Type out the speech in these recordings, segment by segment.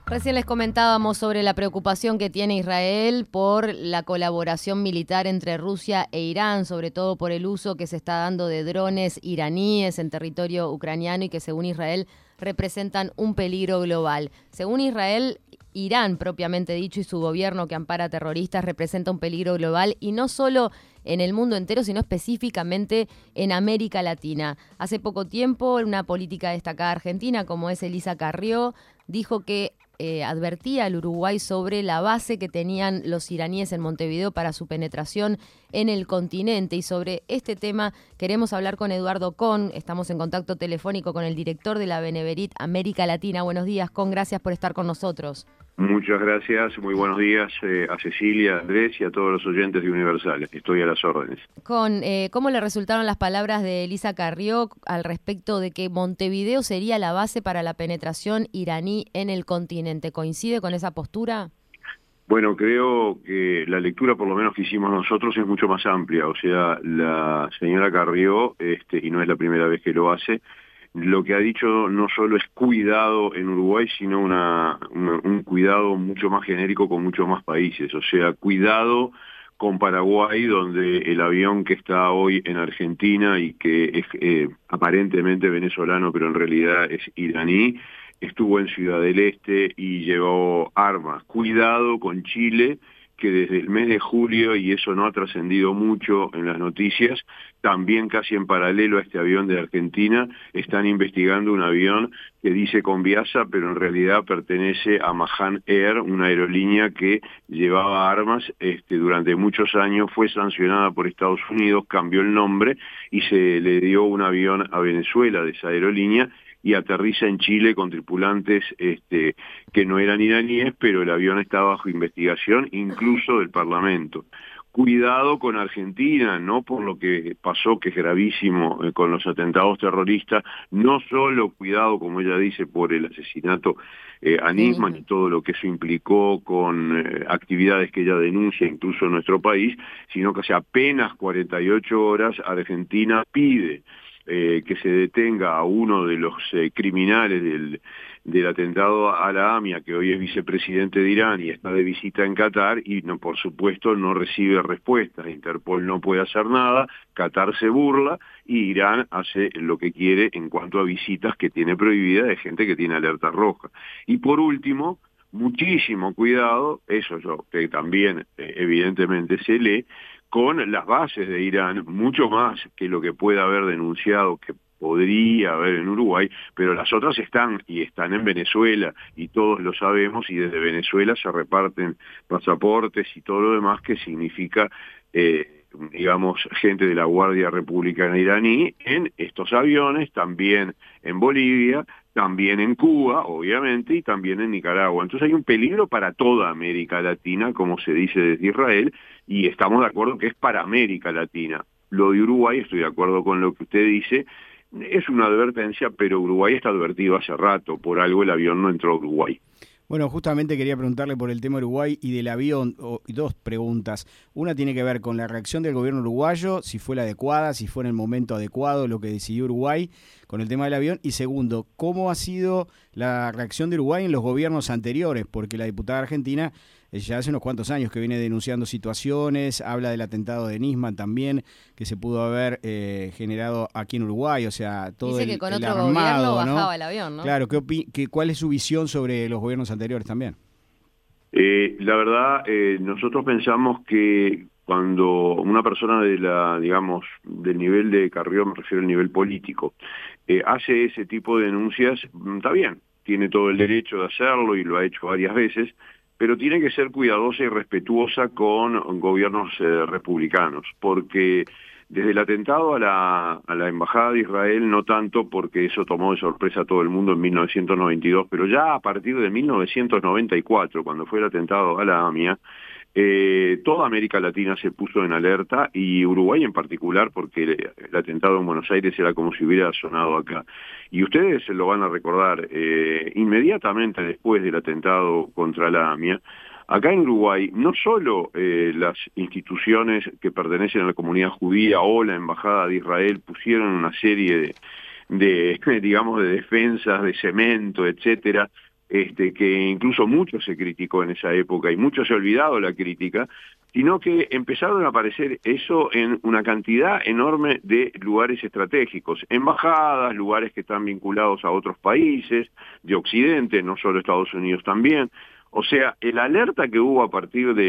Recién les comentábamos sobre la preocupación que tiene Israel por la colaboración militar entre Rusia e Irán, sobre todo por el uso que se está dando de drones iraníes en territorio ucraniano y que según Israel representan un peligro global. Según Israel, Irán propiamente dicho y su gobierno que ampara terroristas representa un peligro global y no solo en el mundo entero, sino específicamente en América Latina. Hace poco tiempo, una política destacada argentina como es Elisa Carrió dijo que advertía al Uruguay sobre la base que tenían los iraníes en Montevideo para su penetración en el continente. Y sobre este tema queremos hablar con Eduardo Kohn. Estamos en contacto telefónico con el director de la Beneverit América Latina. Buenos días, Kohn. Gracias por estar con nosotros. Muchas gracias, muy buenos días a Cecilia, a Andrés y a todos los oyentes de Universal. Estoy a las órdenes. ¿Cómo le resultaron las palabras de Elisa Carrió al respecto de que Montevideo sería la base para la penetración iraní en el continente? ¿Coincide con esa postura? Bueno, creo que la lectura, por lo menos que hicimos nosotros, es mucho más amplia. O sea, la señora Carrió, y no es la primera vez que lo hace, lo que ha dicho no solo es cuidado en Uruguay, sino un cuidado mucho más genérico con muchos más países. O sea, cuidado con Paraguay, donde el avión que está hoy en Argentina y que es aparentemente venezolano, pero en realidad es iraní, estuvo en Ciudad del Este y llevó armas. Cuidado con Chile, que desde el mes de julio, y eso no ha trascendido mucho en las noticias, también casi en paralelo a este avión de Argentina, están investigando un avión que dice Conviasa, pero en realidad pertenece a Mahan Air, una aerolínea que llevaba armas durante muchos años, fue sancionada por Estados Unidos, cambió el nombre y se le dio un avión a Venezuela de esa aerolínea, y aterriza en Chile con tripulantes que no eran iraníes, pero el avión está bajo investigación, incluso del Parlamento. Cuidado con Argentina, no por lo que pasó, que es gravísimo, con los atentados terroristas, no solo cuidado, como ella dice, por el asesinato a Nisman y todo lo que eso implicó con actividades que ella denuncia, incluso en nuestro país, sino que hace apenas 48 horas Argentina pide que se detenga a uno de los criminales del atentado a la AMIA, que hoy es vicepresidente de Irán y está de visita en Qatar, y no, por supuesto no recibe respuestas. Interpol no puede hacer nada, Qatar se burla y Irán hace lo que quiere en cuanto a visitas que tiene prohibidas de gente que tiene alerta roja. Y por último, muchísimo cuidado, eso yo que también evidentemente se lee, con las bases de Irán, mucho más que lo que pueda haber denunciado, que podría haber en Uruguay, pero las otras están en Venezuela, y todos lo sabemos, y desde Venezuela se reparten pasaportes y todo lo demás que significa, digamos, gente de la Guardia Republicana iraní en estos aviones, también en Bolivia, también en Cuba, obviamente, y también en Nicaragua. Entonces hay un peligro para toda América Latina, como se dice desde Israel, y estamos de acuerdo que es para América Latina. Lo de Uruguay, estoy de acuerdo con lo que usted dice, es una advertencia, pero Uruguay está advertido hace rato, por algo el avión no entró a Uruguay. Bueno, justamente quería preguntarle por el tema Uruguay y del avión, dos preguntas. Una tiene que ver con la reacción del gobierno uruguayo, si fue la adecuada, si fue en el momento adecuado lo que decidió Uruguay con el tema del avión. Y segundo, ¿cómo ha sido la reacción de Uruguay en los gobiernos anteriores? Porque la diputada argentina ya hace unos cuantos años que viene denunciando situaciones, habla del atentado de Nisman también, que se pudo haber generado aquí en Uruguay, o sea, todo dice que con otro armado, gobierno ¿no? bajaba el avión, ¿no? Claro, ¿cuál es su visión sobre los gobiernos anteriores también? La verdad, nosotros pensamos que cuando una persona del nivel de Carrió, me refiero al nivel político, hace ese tipo de denuncias, está bien, tiene todo el derecho de hacerlo y lo ha hecho varias veces, pero tiene que ser cuidadosa y respetuosa con gobiernos republicanos, porque desde el atentado a la Embajada de Israel, no tanto porque eso tomó de sorpresa a todo el mundo en 1992, pero ya a partir de 1994, cuando fue el atentado a la AMIA, toda América Latina se puso en alerta, y Uruguay en particular, porque el atentado en Buenos Aires era como si hubiera sonado acá. Y ustedes lo van a recordar, inmediatamente después del atentado contra la AMIA, acá en Uruguay, no solo las instituciones que pertenecen a la comunidad judía o la Embajada de Israel pusieron una serie de defensas, de cemento, etcétera, que incluso mucho se criticó en esa época y mucho se ha olvidado la crítica, sino que empezaron a aparecer eso en una cantidad enorme de lugares estratégicos, embajadas, lugares que están vinculados a otros países de Occidente, no solo Estados Unidos también. O sea, el alerta que hubo a partir de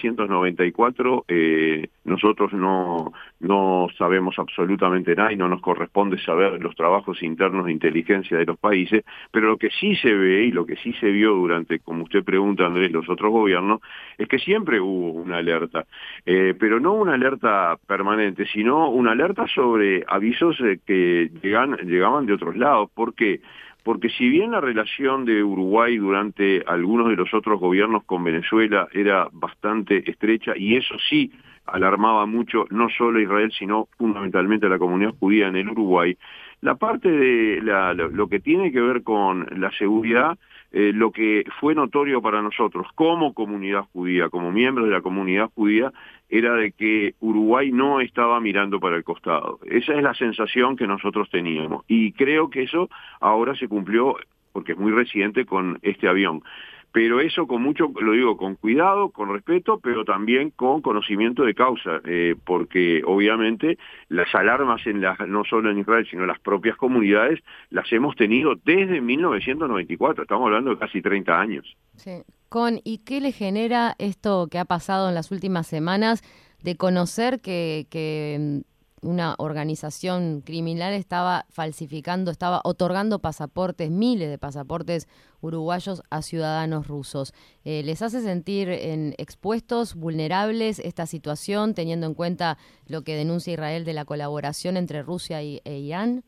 1994, nosotros no sabemos absolutamente nada y no nos corresponde saber los trabajos internos de inteligencia de los países, pero lo que sí se ve y lo que sí se vio durante, como usted pregunta, Andrés, los otros gobiernos, es que siempre hubo una alerta, pero no una alerta permanente, sino una alerta sobre avisos que llegaban de otros lados. ¿Por qué? Porque si bien la relación de Uruguay durante algunos de los otros gobiernos con Venezuela era bastante estrecha, y eso sí alarmaba mucho no solo a Israel, sino fundamentalmente a la comunidad judía en el Uruguay, la parte de lo que tiene que ver con la seguridad, lo que fue notorio para nosotros como comunidad judía, como miembros de la comunidad judía, era de que Uruguay no estaba mirando para el costado. Esa es la sensación que nosotros teníamos. Y creo que eso ahora se cumplió, porque es muy reciente, con este avión. Pero eso con mucho, lo digo, con cuidado, con respeto, pero también con conocimiento de causa, porque obviamente las alarmas no solo en Israel, sino en las propias comunidades, las hemos tenido desde 1994, estamos hablando de casi 30 años. Sí. ¿Y qué le genera esto que ha pasado en las últimas semanas de conocer que una organización criminal estaba otorgando pasaportes, miles de pasaportes uruguayos a ciudadanos rusos? ¿Les hace sentir expuestos, vulnerables esta situación, teniendo en cuenta lo que denuncia Israel de la colaboración entre Rusia e Irán?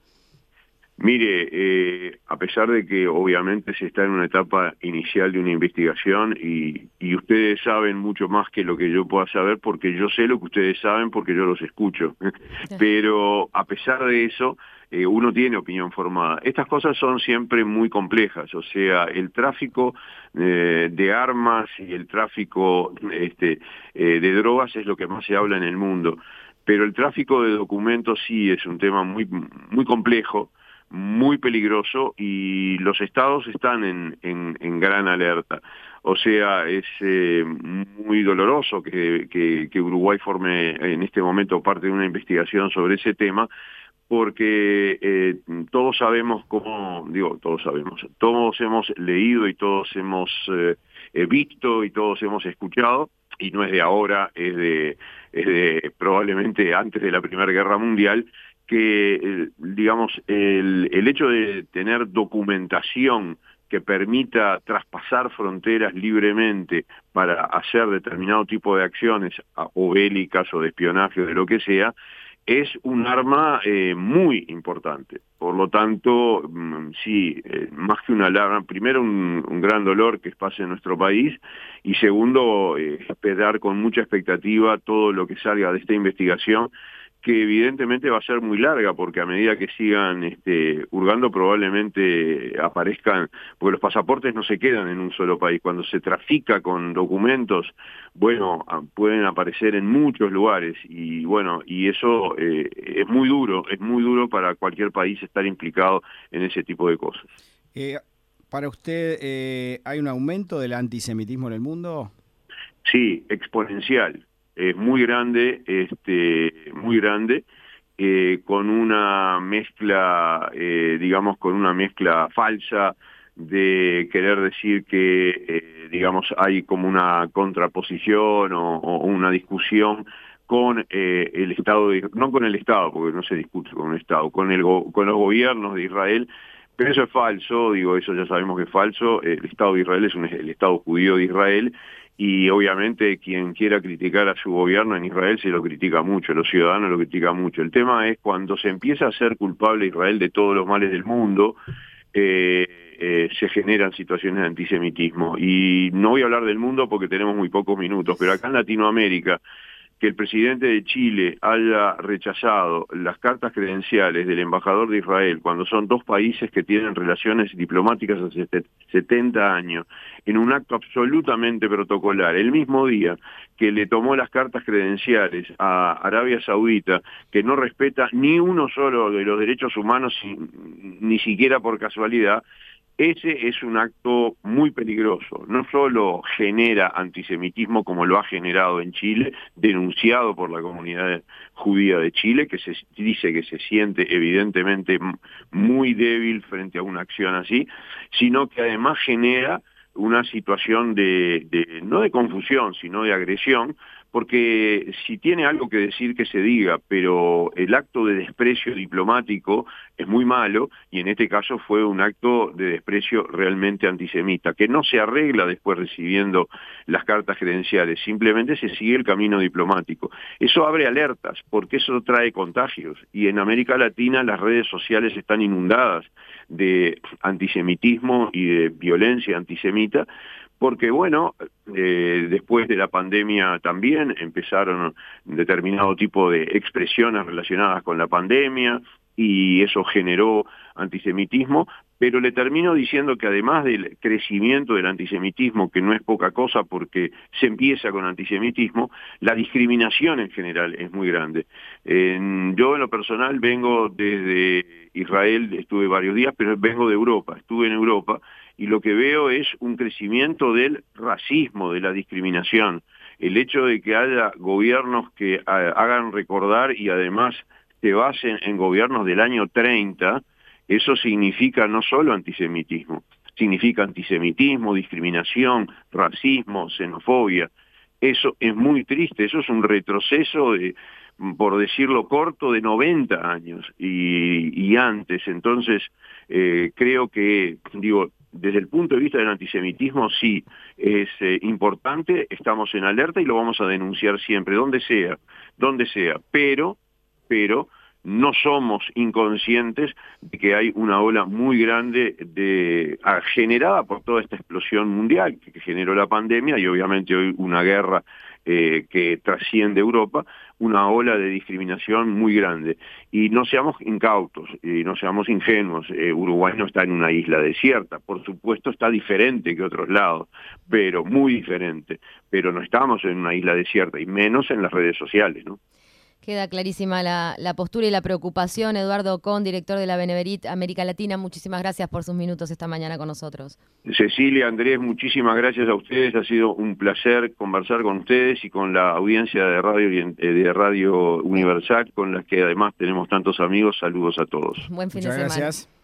Mire, a pesar de que obviamente se está en una etapa inicial de una investigación y ustedes saben mucho más que lo que yo pueda saber, porque yo sé lo que ustedes saben porque yo los escucho, pero a pesar de eso, uno tiene opinión formada. Estas cosas son siempre muy complejas, o sea, el tráfico de armas y el tráfico de drogas es lo que más se habla en el mundo, pero el tráfico de documentos sí es un tema muy, muy complejo, muy peligroso, y los estados están en gran alerta. O sea, es muy doloroso que Uruguay forme en este momento parte de una investigación sobre ese tema, porque todos sabemos todos hemos leído y todos hemos visto y todos hemos escuchado, y no es de ahora, es de probablemente antes de la Primera Guerra Mundial, que el hecho de tener documentación que permita traspasar fronteras libremente para hacer determinado tipo de acciones o bélicas o de espionaje o de lo que sea, es un arma muy importante. Por lo tanto, sí, más que una alarma, primero un gran dolor que pase en nuestro país, y segundo, esperar con mucha expectativa todo lo que salga de esta investigación, que evidentemente va a ser muy larga, porque a medida que sigan hurgando probablemente aparezcan, porque los pasaportes no se quedan en un solo país. Cuando se trafica con documentos, bueno, pueden aparecer en muchos lugares, y bueno, y eso es muy duro para cualquier país estar implicado en ese tipo de cosas. Para usted, ¿hay un aumento del antisemitismo en el mundo? Sí, exponencial. Es muy grande, con una mezcla, con una mezcla falsa de querer decir que, hay como una contraposición o una discusión con el Estado, no con el Estado, porque no se discute con el Estado, con los gobiernos de Israel. Pero eso es falso, eso ya sabemos que es falso. El Estado de Israel es el Estado judío de Israel, y obviamente quien quiera criticar a su gobierno en Israel se lo critica mucho, los ciudadanos lo critican mucho. El tema es cuando se empieza a ser culpable a Israel de todos los males del mundo, se generan situaciones de antisemitismo. Y no voy a hablar del mundo porque tenemos muy pocos minutos, pero acá en Latinoamérica, que el presidente de Chile haya rechazado las cartas credenciales del embajador de Israel, cuando son dos países que tienen relaciones diplomáticas hace 70 años, en un acto absolutamente protocolar, el mismo día que le tomó las cartas credenciales a Arabia Saudita, que no respeta ni uno solo de los derechos humanos, ni siquiera por casualidad, ese es un acto muy peligroso. No solo genera antisemitismo como lo ha generado en Chile, denunciado por la comunidad judía de Chile, que se dice que se siente evidentemente muy débil frente a una acción así, sino que además genera una situación no de confusión, sino de agresión, porque si tiene algo que decir que se diga, pero el acto de desprecio diplomático es muy malo, y en este caso fue un acto de desprecio realmente antisemita, que no se arregla después recibiendo las cartas credenciales, simplemente se sigue el camino diplomático. Eso abre alertas, porque eso trae contagios, y en América Latina las redes sociales están inundadas de antisemitismo y de violencia antisemita, porque bueno, después de la pandemia también empezaron determinado tipo de expresiones relacionadas con la pandemia y eso generó antisemitismo, pero le termino diciendo que además del crecimiento del antisemitismo, que no es poca cosa porque se empieza con antisemitismo, la discriminación en general es muy grande. Yo en lo personal vengo desde Israel, estuve varios días, pero vengo de Europa, estuve en Europa, y lo que veo es un crecimiento del racismo, de la discriminación. El hecho de que haya gobiernos que hagan recordar y además se basen en gobiernos del año 30, eso significa no solo antisemitismo, significa antisemitismo, discriminación, racismo, xenofobia. Eso es muy triste, eso es un retroceso de, por decirlo corto, de 90 años y antes. Entonces, creo que, digo, desde el punto de vista del antisemitismo sí es importante, estamos en alerta y lo vamos a denunciar siempre, donde sea, pero no somos inconscientes de que hay una ola muy grande generada por toda esta explosión mundial que generó la pandemia y obviamente hoy una guerra que trasciende Europa, una ola de discriminación muy grande. Y no seamos incautos, y no seamos ingenuos. Uruguay no está en una isla desierta, por supuesto está diferente que otros lados, pero muy diferente. Pero no estamos en una isla desierta, y menos en las redes sociales, ¿no? Queda clarísima la postura y la preocupación. Eduardo Ocón, director de la Beneverit América Latina, muchísimas gracias por sus minutos esta mañana con nosotros. Cecilia, Andrés, muchísimas gracias a ustedes. Ha sido un placer conversar con ustedes y con la audiencia de Radio Universal, con las que además tenemos tantos amigos. Saludos a todos. Buen fin de semana. Muchas gracias.